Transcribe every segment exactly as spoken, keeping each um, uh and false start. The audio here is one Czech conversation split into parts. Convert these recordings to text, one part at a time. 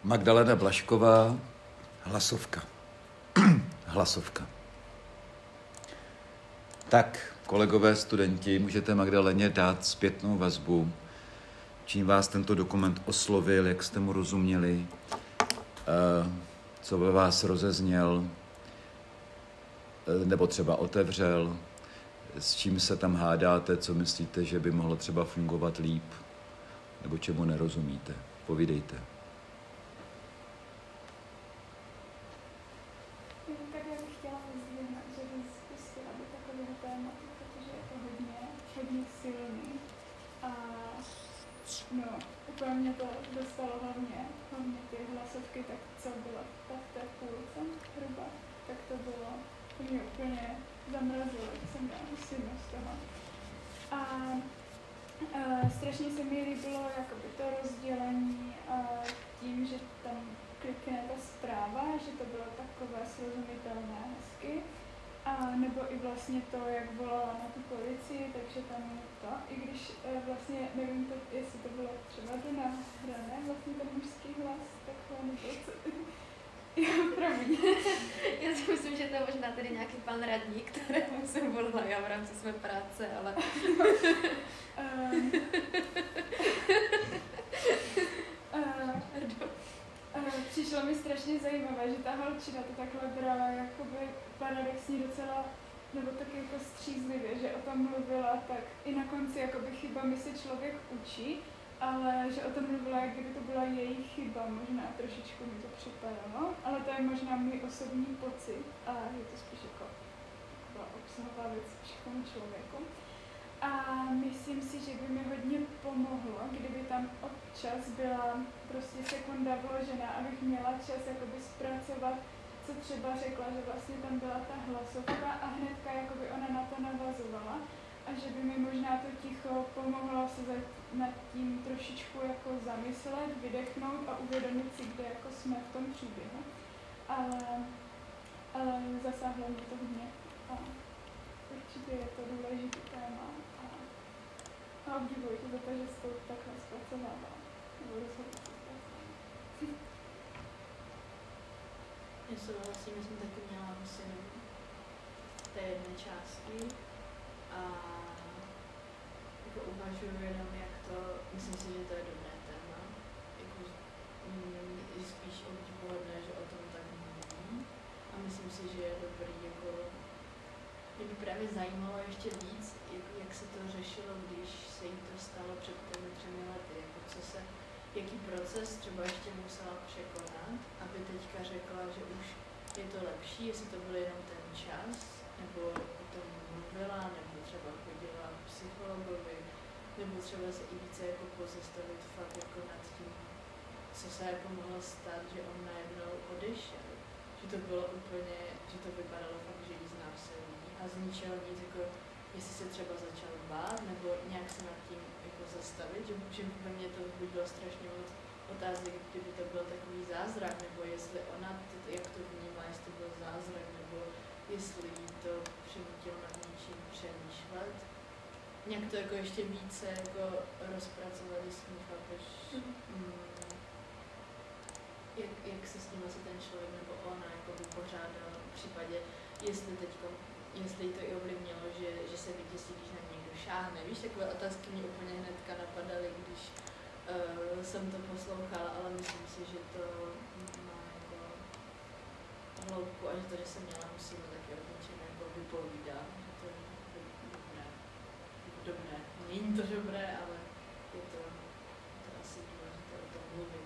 Magdalena Blažková, hlasovka. Hlasovka. Tak, kolegové studenti, můžete Magdaleně dát zpětnou vazbu, čím vás tento dokument oslovil, jak jste mu rozuměli, co ve vás rozezněl, nebo třeba otevřel, s čím se tam hádáte, co myslíte, že by mohlo třeba fungovat líp, nebo čemu nerozumíte. Povídejte. Tak já bych chtěla vyzdvihnout, že bych spustila do takového tématu, protože je to hodně, hodně silný. A no, úplně mě to dostalo hlavně, hlavně ty hlasovky, tak co bylo tak v té půlce hruba, tak to bylo, to mě úplně zamrazilo, když jsem dala musím z toho. A Uh, strašně se mi líbilo jakoby to rozdělení uh, tím, že tam klikne ta zpráva, že to bylo takové srozumitelné hezky. A nebo i vlastně to, jak volala na tu policii, takže tam je to, i když uh, vlastně nevím, to, jestli to bylo třeba do nahrané, vlastně ten mužský hlas, takhle nebo co. Jo, promiň. Já si myslím, že to je možná tady nějaký pan radník, kterému jsem volila já v rámci své práce, ale... um, uh, uh, přišlo mi strašně zajímavé, že ta holčina to takhle brala jakoby paradoxně docela, nebo tak jako střízlivě, že o tom mluvila, tak i na konci jakoby chybami se člověk učí, ale že o tom mluvila, jak kdyby to byla její chyba, možná trošičku mi to připadalo, ale to je možná můj osobní pocit a je to spíš jako taková obsahová věc všemu člověku. A myslím si, že by mi hodně pomohlo, kdyby tam občas byla prostě sekunda vložená, abych měla čas jakoby zpracovat, co třeba řekla, že vlastně tam byla ta hlasovka a hnedka jakoby ona na to navazovala. A že by mi možná to ticho pomohlo se nad tím trošičku jako zamyslet, vydechnout a uvědomit si, kde jako jsme v tom příběhu. Ale, ale zasáhlo mě to hodně a určitě je to důležitý téma a, a obdivuji tě za to, že jsi to takhle zpracovávala. Nebo rozhodně se zpracovávala. Já souhlasím, že jsem taky měla musím v té jedné části. A jako uvažuji jenom, jak to, myslím si, že to je dobré téma, jako, mm, je spíš obdivuhodné, že o tom tak mluví a myslím si, že je dobrý, jako, mě by právě zajímalo ještě víc, jak, jak se to řešilo, když se jí to stalo před těmi třemi lety, jako co se, jaký proces třeba ještě musela překonat, aby teďka řekla, že už je to lepší, jestli to byl jenom ten čas, nebo o tom mluvila, nebo třeba chodila k psychologovi, nebo třeba se i více jako pozastavit fakt jako nad tím, co se jako mohlo stát, že on najednou odešel. Že to bylo úplně, že to vypadalo fakt, že jí znásilní a z ničeho nic, jako jestli se třeba začal bát, nebo nějak se nad tím jako zastavit, že, že ve mně to vzbudilo strašně moc otázek, kdyby to byl takový zázrak, nebo jestli ona, jak to vnímá, jestli to byl zázrak, nebo jestli jí to přinutilo nad něčím přemýšlet. Nějak to jako ještě více jako rozpracovali s ní, chápeš, mm, jak, jak se s tím asi ten člověk nebo ona jako vypořádal v případě, jestli teďko, jestli jí to i ovlivnilo, že, že se vyděsí, když na někdo šáhne. Víš, takové otázky mě úplně hnedka napadaly, když uh, jsem to poslouchala, ale myslím si, že to má jako hloubku a že to, že jsem měla musíme taky o něčem jako vypovídá, že to je dobré. Dobré. Není to dobré, ale je to, to asi důležité o tom mluvit.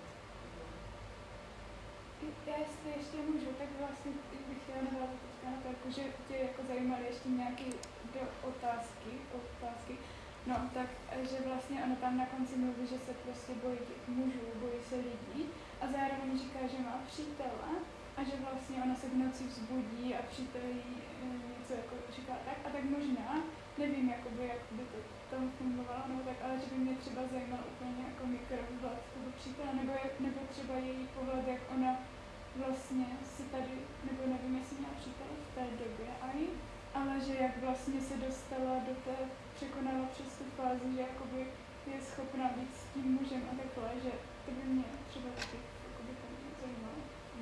Já jestli ještě můžu, tak vlastně bych chtěla navázat teďka na to, jako, že tě jako zajímaly ještě nějaké do otázky, otázky. No, tak, že vlastně ona tam na konci mluví, že se prostě bojí těch mužů, bojí se lidí a zároveň říká, že má přítele a že vlastně ona se v noci vzbudí a přítel jí něco jako říká tak a tak možná, nevím, jakoby, jak by to tam fungovalo, nebo tak, ale že by mě třeba zajímal úplně jako mikrovhled toho přítele, nebo, nebo třeba její pohled, jak ona vlastně si tady, nebo nevím, jestli měla přítel v té době aj, ale že jak vlastně se dostala do té, překonala přes tu fázi, že jakoby je schopná být s tím mužem a takhle, že to by mě třeba taky jakoby pomohlo. zajímalo.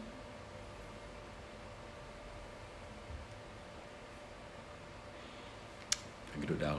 Kdo dál?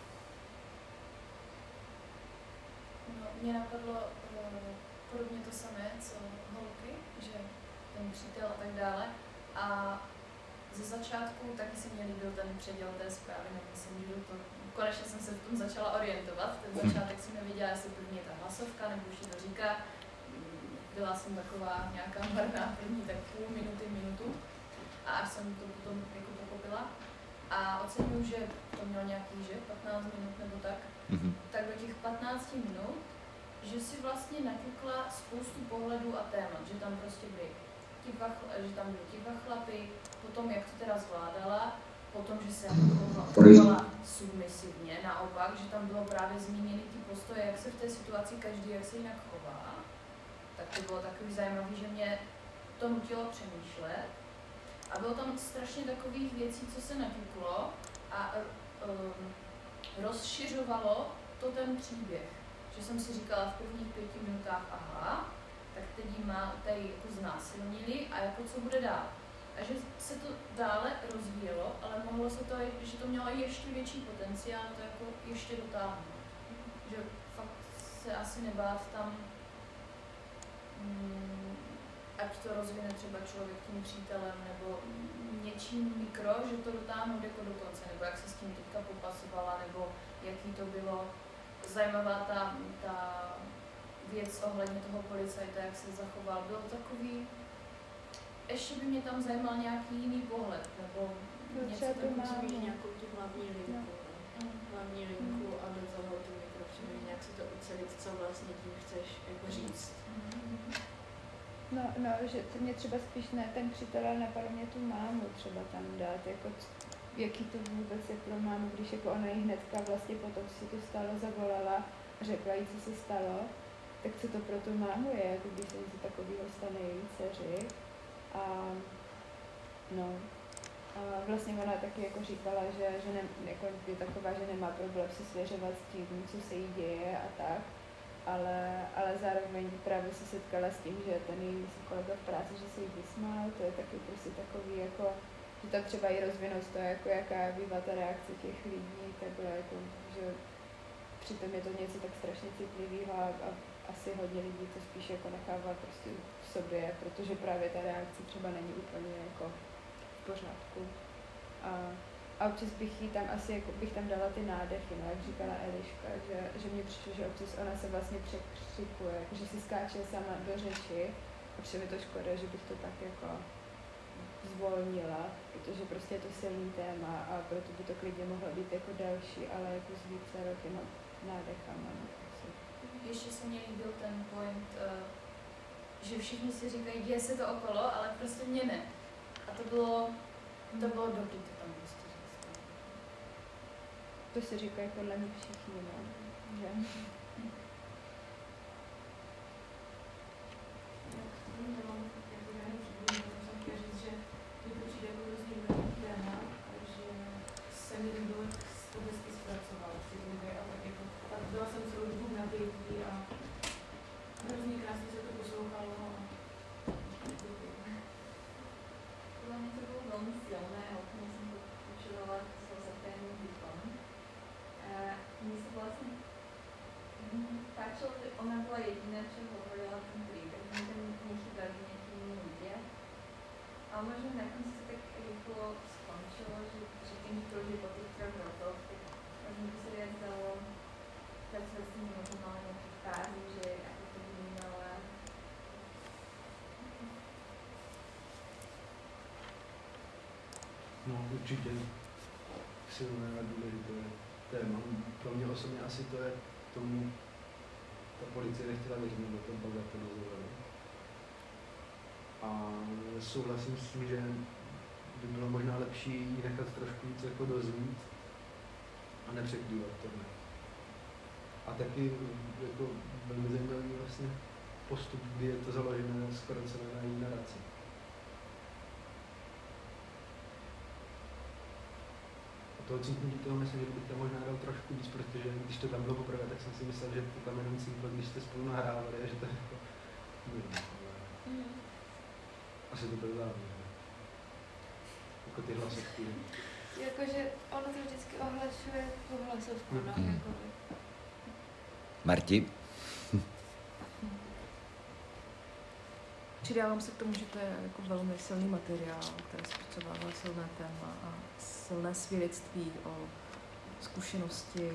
No, mě napadlo uh, podobně to samé, co holky, že ten přítel a tak dále. A ze začátku taky se mě líbil ten předěl té zprávy, nebo jsem že to, konečně jsem se v tom začala orientovat. Ten začátek jsem nevěděla, jestli první je ta hlasovka, nebo už to říká. Byla jsem taková nějaká marná první tak půl minuty, minutu. A až jsem to potom jako pochopila. A oceňuju, že to mělo nějaký, že, patnáct minut nebo tak, mm-hmm. tak do těch patnácti minut, že si vlastně naťukla spoustu pohledů a témat, že tam prostě byly ti dva, že tam byly ti dva chlapy, potom jak to teda zvládala, potom, že se chovala submisivně, naopak, že tam bylo právě zmíněny ty postoje, jak se v té situaci každý, jak se jinak chová, tak to bylo takový zajímavý, že mě to nutilo přemýšlet. A bylo tam strašně takových věcí, co se naťuklo a um, rozšiřovalo to ten příběh. Že jsem si říkala v prvních pěti minutách, aha, tak teď jí má tady jako znásilnili a jako co bude dál. A že se to dále rozvíjelo, ale mohlo se to, že to mělo ještě větší potenciál, to jako ještě dotáhnout. Že fakt se asi nebát tam, mm, ať to rozvine třeba člověk tím přítelem, nebo něčím mikro, že to dotáhnout jako do konce, nebo jak se s tím teďka popasovala, nebo jaký to bylo. Zajímavá ta, ta věc ohledně toho policajta, jak se zachoval. Bylo to takový, ještě by mě tam zajímal nějaký jiný pohled, nebo no, něco takového, nějakou tu hlavní linku, no. hlavní linku a do toho tu mikropříběh, nějak si to ucelit, co vlastně tím chceš jako říct. No, no, že to mě třeba spíš ne ten přítel, ale napadlo mě tu mámu třeba tam dát, jako jaký to vůbec je pro mámu, když jako ona jí hnedka vlastně potom, co se to stalo, zavolala a řekla jí, co se stalo, tak co to pro tu mámu je, jako když se něco takového stane její dceři. A no, a vlastně ona taky jako říkala, že, že ne, jako je taková, že nemá problém se svěřovat s tím, co se jí děje a tak. Ale, ale zároveň právě se setkala s tím, že ten její kolega v práci, že se jí vysmál, to je taky prostě takový jako, že tam třeba i rozvinout to, jako jaká bývá ta reakce těch lidí, takhle jako, že přitom je to něco tak strašně citlivého a, a asi hodně lidí to spíš jako nechává prostě v sobě, protože právě ta reakce třeba není úplně jako v pořádku. A, A občas bych jí tam asi, jako bych tam dala ty nádechy, no, jak říkala Eliška, že, že mně přišlo, že občas ona se vlastně překřikuje, že si skáče sama do řeči a přijde mi to škoda, že bych to tak jako zvolnila, protože prostě je to silný téma a proto by to klidně mohlo být jako další, ale jako s více těma nádechama. No, asi. Ještě se mně líbil ten point, uh, že všichni si říkají, děje se to okolo, ale prostě mě ne. A to bylo, to bylo dobrý to tam prostě. To si říkají podle mě všichni, no. Že? Byla jsem celou dobu v napětí a hrozně krásně se to poslouchalo. Podle mě to bylo velmi silné, hodně jsem to učila s Josephinem Dickom. Mně se vlastně páčilo, že ona byla jediná, čo hovorila ten príbeh, že mi tam nechybali nejakí iní ľudia. Ale možno na konci sa tak rýchlo skončilo, že, že tým, že po tých troch rokoch, tak možno by sa viac dalo pracovať s tými možno mala nejaké fázy, že ako to vnímala. No určitě silné a důležité téma. Pro mě osobně asi to je tomu, ta policie nechtěla věřit, nebo to bagatelizovali. A souhlasím s tím, že by bylo možná lepší ji nechat trošku víc jako doznít a nepřekrývat to. Ne. A taky jako velmi zajímavý vlastně postup, kdy je to založené skoro celé na její naraci. A toho cítnutí toho myslím, že bych tam možná dal trošku víc, protože když to tam bylo poprvé, tak jsem si myslel, že to tam jenom cítlo, když jste spolu nahrávali a že to jako... Mm. Asi to byl závěr. Jako ty hlasovky. Jakože ono to vždycky ohlašuje tu hlasovku, no, Mm. jako. Marti? Přidávám se k tomu, že to je jako velmi silný materiál, který zpracovává silné téma a silné svědectví o zkušenosti,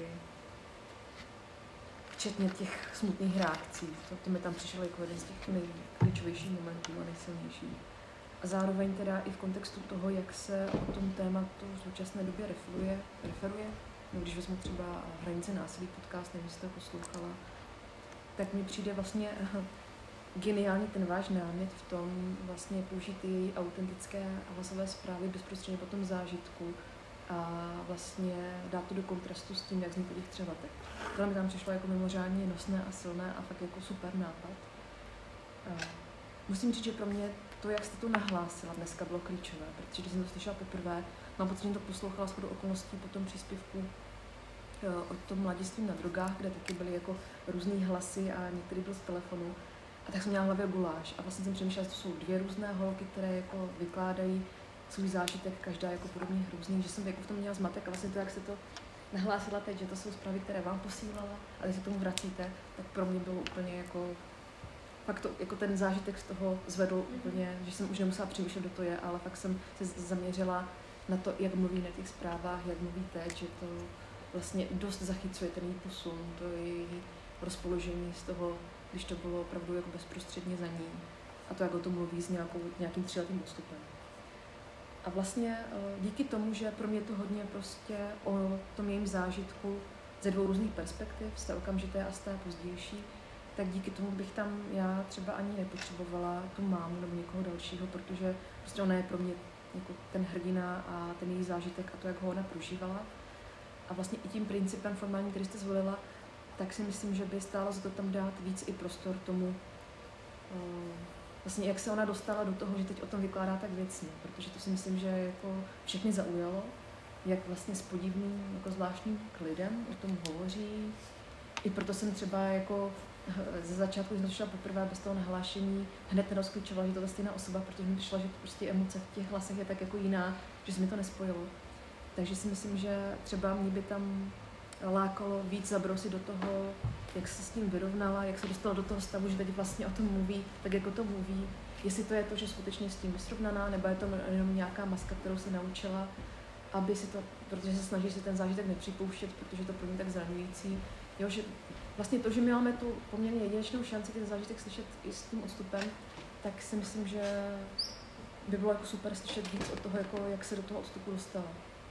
včetně těch smutných reakcí. To, to mi tam přišlo jako jeden z těch nejklíčovějších momentů a nejsilnějších. A zároveň teda i v kontextu toho, jak se o tom tématu v současné době referuje, referuje. No, když vezmu třeba Hranice násilí podcast, nevím, jestli to poslouchala, tak mi přijde vlastně geniální ten váš námět v tom vlastně použít ty její autentické a hlasové zprávy bezprostředně po tom zážitku a vlastně dát to do kontrastu s tím, jak zní po těch třevatech. Tohle mi tam přišlo jako mimořádně nosné a silné a fakt jako super nápad. A musím říct, že pro mě to, jak jste to nahlásila dneska, bylo klíčové, protože když jsem to slyšela poprvé, mám pocit, že to poslouchala shodou okolností po tom příspěvku o tom mladiství na drogách, kde taky byly jako různý hlasy a některý byl z telefonu. A tak jsem měla v hlavě guláš a vlastně jsem přemýšlela, že to jsou dvě různé holky, které jako vykládají svůj zážitek, každá jako podobně hrůzný, že jsem jako v tom měla zmatek a vlastně to, jak se to nahlásila teď, že to jsou zprávy, které vám posílala a když se k tomu vracíte, tak pro mě bylo úplně jako, fakt to, jako ten zážitek z toho zvedl mm-hmm. úplně, že jsem už nemusela přemýšlet, kdo to je, ale fakt jsem se zaměřila na to, jak mluví na těch zprávách, jak mluví teď, že to vlastně dost zachycuje ten její posun, to její rozpoložení z toho, když to bylo opravdu jako bezprostředně za ní a to, jak o tom mluví s nějakou, nějakým tříletým odstupem. A vlastně díky tomu, že pro mě to hodně prostě o tom jejím zážitku ze dvou různých perspektiv, z té okamžité a z té pozdější, tak díky tomu bych tam já třeba ani nepotřebovala tu mámu nebo někoho dalšího, protože prostě ona je pro mě jako ten hrdina a ten její zážitek a to, jak ho ona prožívala. A vlastně i tím principem formálním, který jste zvolila, tak si myslím, že by stálo za to tam dát víc i prostor tomu, vlastně jak se ona dostala do toho, že teď o tom vykládá tak věcně, protože to si myslím, že jako všechny zaujalo, jak vlastně s podivným, jako zvláštním klidem o tom hovoří. I proto jsem třeba jako ze začátku, když jsem šla poprvé bez toho nahlášení, hned nerozklíčovala, že to je stejná osoba, protože mi přišla, že prostě emoce v těch hlasech je tak jako jiná, že se mi to nespojilo. Takže si myslím, že třeba mě by tam lákalo víc zabrousit do toho, jak se s tím vyrovnala, jak se dostala do toho stavu, že teď vlastně o tom mluví, tak jako to mluví. Jestli to je to, že skutečně s tím vysrovnaná, nebo je to jenom nějaká maska, kterou se naučila, aby si to, protože se snaží si ten zážitek nepřipouštět, protože to pro ní tak zraňující. Jo, že vlastně to, že my máme tu poměrně jedinečnou šanci ten zážitek slyšet i s tím odstupem, tak si myslím, že by bylo jako super slyšet víc od toho, jako jak se do toho odstupu dostala.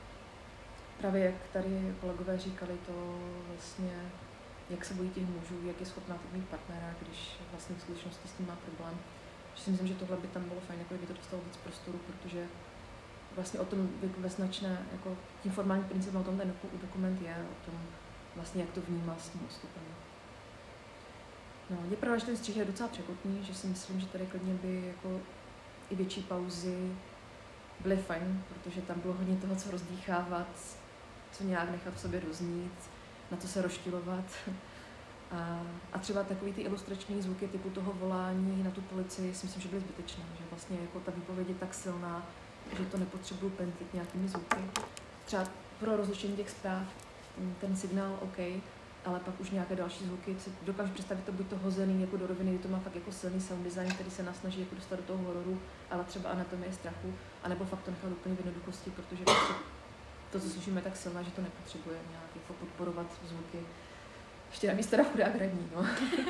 Právě jak tady kolegové říkali, to vlastně, jak se bojí těch mužů, jak je schopná to mít partnera, když vlastně v skutečnosti s tím má problém. Že si myslím, že tohle by tam bylo fajn, jako by to dostalo víc prostoru, protože vlastně o tom jako ve značné, jako tím formálním principem o tom ten dokument je, o tom vlastně, jak to vnímá s tím odstupem. No, je pravda, že ten střih je docela překotný, že si myslím, že tady klidně by jako i větší pauzy byly fajn, protože tam bylo hodně toho, co rozdýchávat, co nějak nechat v sobě doznít, na to se rozštylovat. A, a třeba takový ty ilustrační zvuky typu toho volání na tu policii si myslím, že byly zbytečné, že vlastně jako ta výpověď je tak silná, že to nepotřebuju pentit nějakými zvuky. Třeba pro rozlišení těch zpráv ten signál OK, ale pak už nějaké další zvuky, si dokážu představit to buď to hozený jako do roviny, kdy to má fakt jako silný sound design, který se nás snaží jako dostat do toho hororu, ale třeba anatomie strachu, anebo fakt to nechat úplně v jednoduchosti, protože prostě to, co slyšíme, je tak silné, že to nepotřebuje nějak jako podporovat zvuky. Ještě navíc teda chudák radní, no.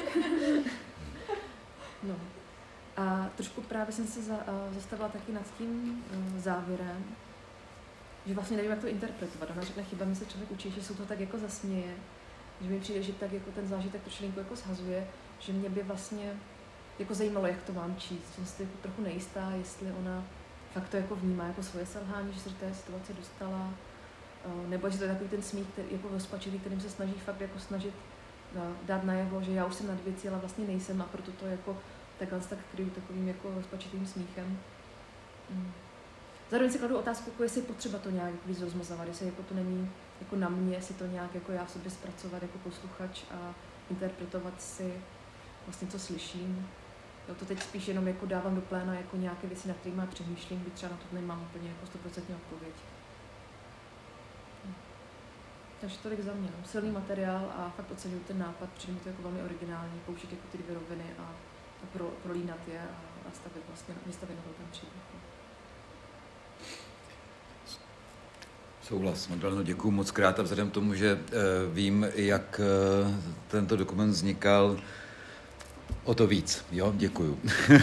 No. A trošku právě jsem se za, uh, zastavila taky nad tím uh, závěrem, že vlastně nevím, jak to interpretovat. Ona řekla, chyba mi se člověk učí, že se to tak jako zasměje, že mi přijde, že tak jako ten zážitek trošku jako shazuje, že mě by vlastně jako zajímalo, jak to mám číst. Jsem si jako trochu nejistá, jestli ona fakt to jako vnímá jako svoje selhání, že se do té situace dostala, uh, nebo že to je takový ten smích, který, jako rozpačilý, kterým se snaží fakt jako snažit uh, dát najevo, že já už jsem nad věcí, ale vlastně nejsem a proto to jako takhle tak kryju takovým jako rozpačitým smíchem. Mm. Zároveň si kladu otázku, jako jestli je potřeba to nějak víc rozmazovat, jestli jako to není jako na mě, jestli to nějak jako já sobě zpracovat jako posluchač a interpretovat si vlastně, co slyším. Jo, to teď spíš jenom jako dávám do pléna jako nějaké věci, na kterými přemýšlím, kdy třeba na to nemám úplně jako stoprocentní odpověď. Takže tolik za mě. No. Silný materiál a fakt oceňuji ten nápad, přijde mi to jako velmi originální, použít jako ty dvě roviny a, a pro, prolínat je a nastavit vlastně, vystavit na ten příběh. Souhlas. Magdaleno, děkuji moc krát a vzhledem k tomu, že uh, vím, jak uh, tento dokument vznikal, o to víc. Jo, děkuju.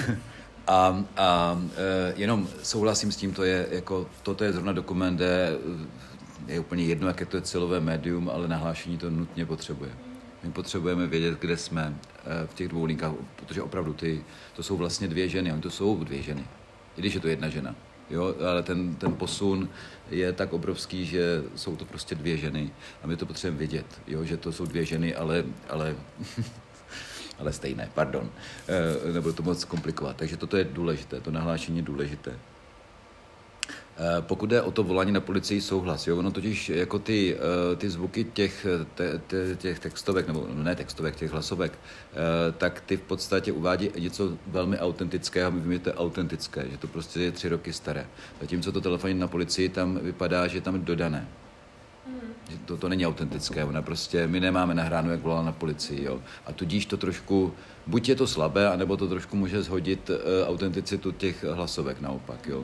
a a uh, jenom souhlasím s tím, to je, jako, toto je zrovna dokument, kde je úplně jedno, jaké to je cílové médium, ale nahlášení to nutně potřebuje. My potřebujeme vědět, kde jsme uh, v těch dvou linkách, protože opravdu ty, to jsou vlastně dvě ženy, oni to jsou dvě ženy, i když je to jedna žena. Jo, ale ten, ten posun je tak obrovský, že jsou to prostě dvě ženy a my to potřebujeme vědět, jo, že to jsou dvě ženy, ale, ale, ale stejné, pardon, e, nebudu to moc komplikovat. Takže toto je důležité, to nahlášení je důležité. E, pokud jde o to volání na policii, souhlas, jo, ono totiž jako ty, e, ty zvuky těch, te, te, těch textovek, nebo ne textovek, těch hlasovek, e, tak ty v podstatě uvádí něco velmi autentického a my víme, že to je autentické, že to prostě je tři roky staré. Zatímco to telefonní na policii tam vypadá, že je tam dodané. Že to, to není autentické, ona prostě, my nemáme nahráno, jak volala na policii, jo. A tudíž to trošku, buď je to slabé, anebo to trošku může zhodit e, autenticitu těch hlasovek naopak, jo.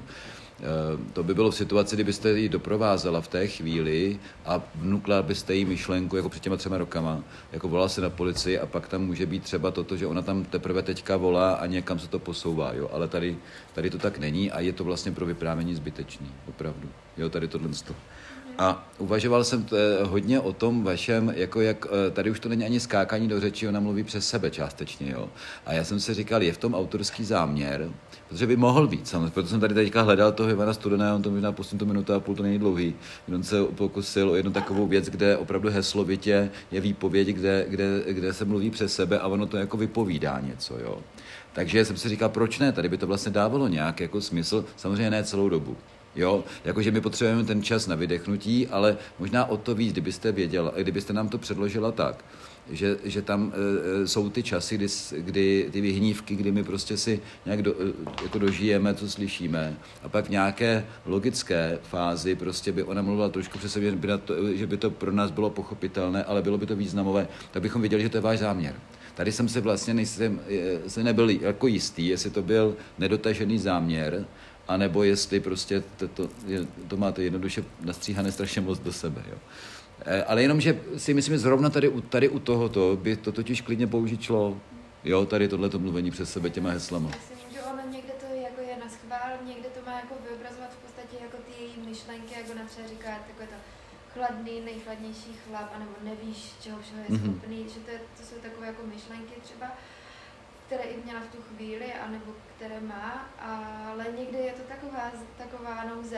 To by bylo v situaci, kdybyste ji doprovázela v té chvíli a vnukla byste jí myšlenku jako před těma třema rokama, jako volala se na policii a pak tam může být třeba toto, že ona tam teprve teďka volá a někam se to posouvá, jo, ale tady, tady to tak není a je to vlastně pro vyprávění zbytečný, opravdu, jo, tady tohle to. A uvažoval jsem t, hodně o tom vašem, jako jak, tady už to není ani skákání do řeči, ona mluví přes sebe částečně, jo. A já jsem si říkal, je v tom autorský záměr, protože by mohl být, samozřejmě, proto jsem tady teďka hledal toho Ivana Studeného, on to možná pustím to minuta a půl, to není dlouhý. On se pokusil o jednu takovou věc, kde opravdu heslovitě je výpověď, kde, kde, kde se mluví přes sebe a ono to jako vypovídá něco, jo. Takže jsem si říkal, proč ne, tady by to vlastně dávalo nějaký jako smysl, samozřejmě ne celou dobu. Jo, jakože my potřebujeme ten čas na vydechnutí, ale možná o to víc, kdybyste věděla, kdybyste nám to předložila tak, že, že tam e, jsou ty časy, kdy, kdy ty vyhnívky, kdy my prostě si nějak do, jako dožijeme, co slyšíme, a pak v nějaké logické fázi prostě by ona mluvila trošku přes sebe, že by, to, že by to pro nás bylo pochopitelné, ale bylo by to významové, tak bychom věděli, že to je váš záměr. Tady jsem se vlastně nejsem, se nebyl jako jistý, jestli to byl nedotažený záměr, anebo jestli prostě to, to, to máte jednoduše nastříhané strašně moc do sebe. Jo. Ale jenom, že si myslím, že zrovna tady, tady u tohoto by to totiž klidně použít šlo. Jo, tady tohleto mluvení přes sebe těma heslama. Já si myslím, že ono někde to jako je na schvál, někde to má jako vyobrazovat v podstatě jako ty její myšlenky, jak ona třeba říká, takové to chladný, nejchladnější chlap, anebo nevíš, čeho všeho je schopný, mm-hmm. že to, je, to jsou takové jako myšlenky třeba, které i měla v tu chvíli, anebo které má, ale někdy je to taková, taková nouze,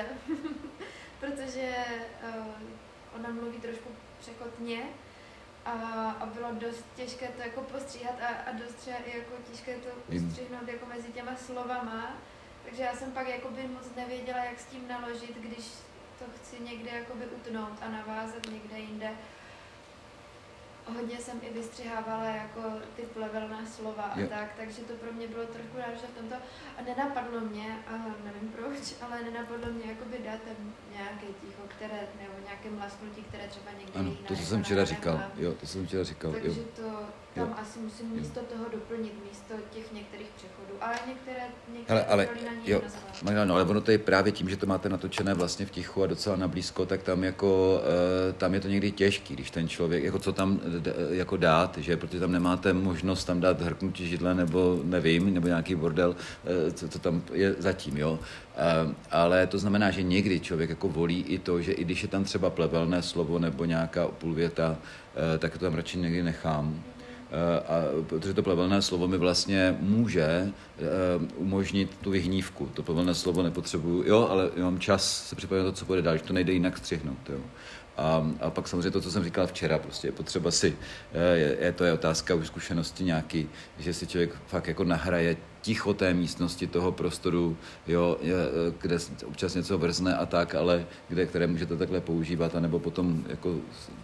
protože uh, ona mluví trošku překotně a, a bylo dost těžké to jako postříhat a, a dost třeba i jako těžké to ustřihnout jako mezi těma slovama, takže já jsem pak jakoby moc nevěděla, jak s tím naložit, když to chci někde jakoby utnout a navázat někde jinde. Hodně jsem i vystřihávala jako ty plevelná slova a jo. tak, takže to pro mě bylo trošku náročné v tomto. A nenapadlo mě, a nevím proč, ale nenapadlo mě jakoby dát tam nějaké ticho, které, nebo nějaké mlasknutí, které třeba někde ano, jiná. to, co jsem včera říkal, jo, to jsem včera říkal, takže jo. to tam jo. asi musím místo toho doplnit, místo těch některých přechodů, ale některé, některé ale, ale, na ní jo, no, ale ono to je právě tím, že to máte natočené vlastně v tichu a docela na blízko, tak tam jako, uh, tam je to někdy těžký, když ten člověk, jako co tam d- jako dát, že, protože tam nemáte možnost tam dát hrknutí židle, nebo nevím, nebo nějaký bordel, uh, co, co tam je zatím, jo. Uh, ale to znamená, že někdy člověk jako volí i to, že i když je tam třeba plevelné slovo nebo nějaká půlvěta, uh, tak to tam radši někdy nechám. Uh, a protože to plevelné slovo mi vlastně může uh, umožnit tu vyhnívku. To plevelné slovo nepotřebuju, jo, ale mám čas se připravit na to, co bude dál, že to nejde jinak střihnout, jo. A, a pak samozřejmě to, co jsem říkal včera, prostě je potřeba si, je, je to je otázka už zkušenosti nějaký, že si člověk fakt jako nahraje ticho té místnosti, toho prostoru, jo, je, kde občas něco vrzne a tak, ale kde, které můžete takhle používat, anebo potom jako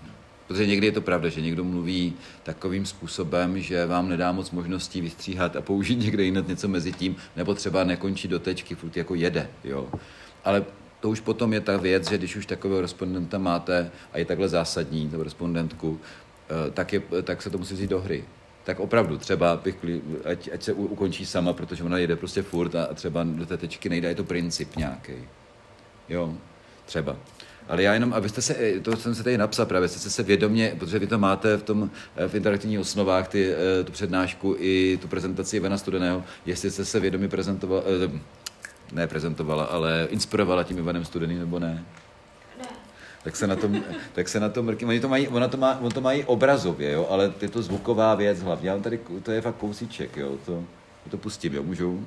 Protože někdy je to pravda, že někdo mluví takovým způsobem, že vám nedá moc možností vystříhat a použít někde jinak něco mezi tím, nebo třeba nekončí do tečky, furt jako jede, jo. Ale to už potom je ta věc, že když už takového respondenta máte a je takhle zásadní, tu respondentku, tak, je, tak se to musí vzít do hry. Tak opravdu, třeba bych, ať, ať se u, ukončí sama, protože ona jede prostě furt a, a třeba do té tečky nejde, je to princip nějaký. Jo, třeba. Ale já jenom, abyste se, to jsem se tady napsal právě, jste se vědomě, protože vy to máte v tom, v interaktivních osnovách, ty, tu přednášku i tu prezentaci Ivana Studeného, jestli jste se vědomě prezentovala, ne prezentovala, ale inspirovala tím Ivanem Studeným, nebo ne? Ne. Tak se na tom, tak se na tom mrkým, oni to mají, ona to má, on to mají obrazově, jo, ale je to zvuková věc hlavně, já tady, to je fakt kousíček, jo, to, to pustím, jo, můžu?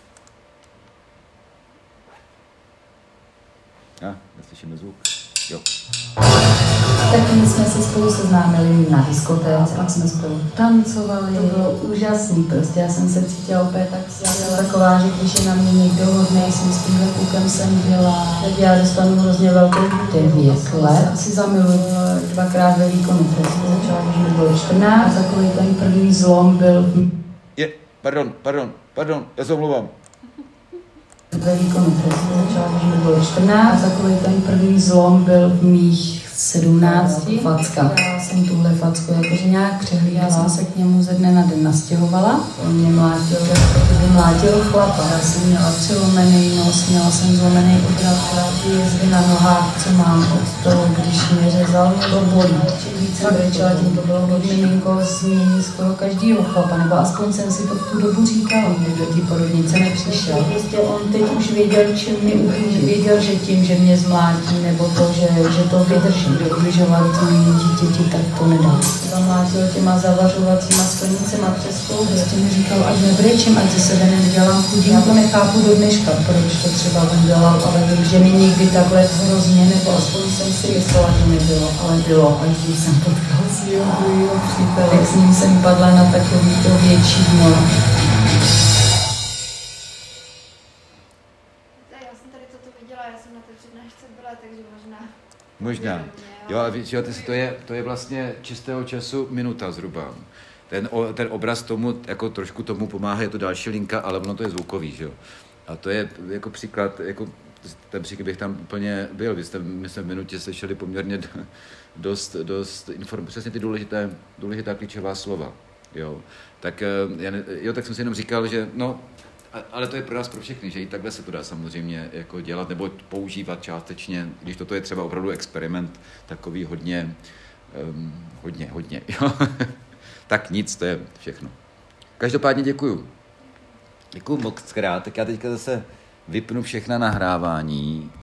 A, ah, neslyšíme zvuk. Jo. Tak my jsme se spolu seznámili na diskotéce, pak jsme spolu tancovali, to bylo úžasný prostě, já jsem se cítila opět tak skvěle, taková, že když je na mě někdo hodnej, jsem s tímhle klukem jsem byla, tak já dostanu hrozně velkou devět let, asi zamiluji dvakrát ve výkonu trestu, začala, když mi bylo čtrnáct, a takový ten první zlom byl... Je, pardon, pardon, pardon, já se omlouvám. Ve výkonu trestu začala, když mi bylo čtrnáct, a takový ten první zlom byl v mých sedmnácti, facka. Já jsem tuhle facku jakože nějak přehlídala. Já jsem se k němu ze dne na den nastěhovala. On mě mlátil, jako mlátil chlapa. Já jsem měla přelomený nos, měla jsem zlomený obraz, jezdy na nohách, co mám od toho, když mě řezal, to bolí. Čím víc jsem brečela, tím to bylo hodně miminko změní skoro každýho chlapa, nebo aspoň jsem si to v tu dobu říkala, když do té porodnice nepřišel. Prostě on teď už věděl, čím mi ublíží, věděl, že tím, že mě zmlátí, nebo to, že, že to vydrží. Kdo ubližovat mým dítěti, tak to nedá. Zamlátil těma zavařovacíma sklenicema přes stůl. Prostě mi říkal, ať nebrečím, ať ze sebe nedělám chudí. Já to nechápu do dneška, proč to třeba udělal, ale vím, že mi nikdy takhle hrozně, nebo aspoň jsem si myslela, že nebylo, ale bylo. A když jsem potkal svýho druhýho přítele, tak s ním jsem padla na takový to větší dno. Já jsem tady toto viděla, já jsem na té přednášce byla, takže možná... Možná. Jo, ale víš, to je, to je vlastně čistého času minuta zhruba. Ten, ten obraz tomu, jako trošku tomu pomáhá, je to další linka, ale ono to je zvukový, že jo. A to je jako příklad, jako ten příklad bych tam úplně byl. Vy jste, my jsme v minutě slyšeli poměrně dost, dost informací, přesně ty důležité, důležitá klíčová slova, jo. Tak, já ne, jo, tak jsem si jenom říkal, že no, ale to je pro nás pro všechny, že i takhle se to dá samozřejmě jako dělat nebo používat částečně, když toto je třeba opravdu experiment takový hodně, um, hodně, hodně, jo. Tak nic, to je všechno. Každopádně děkuju. Děkuju moc krát, tak já teďka zase vypnu všechna nahrávání.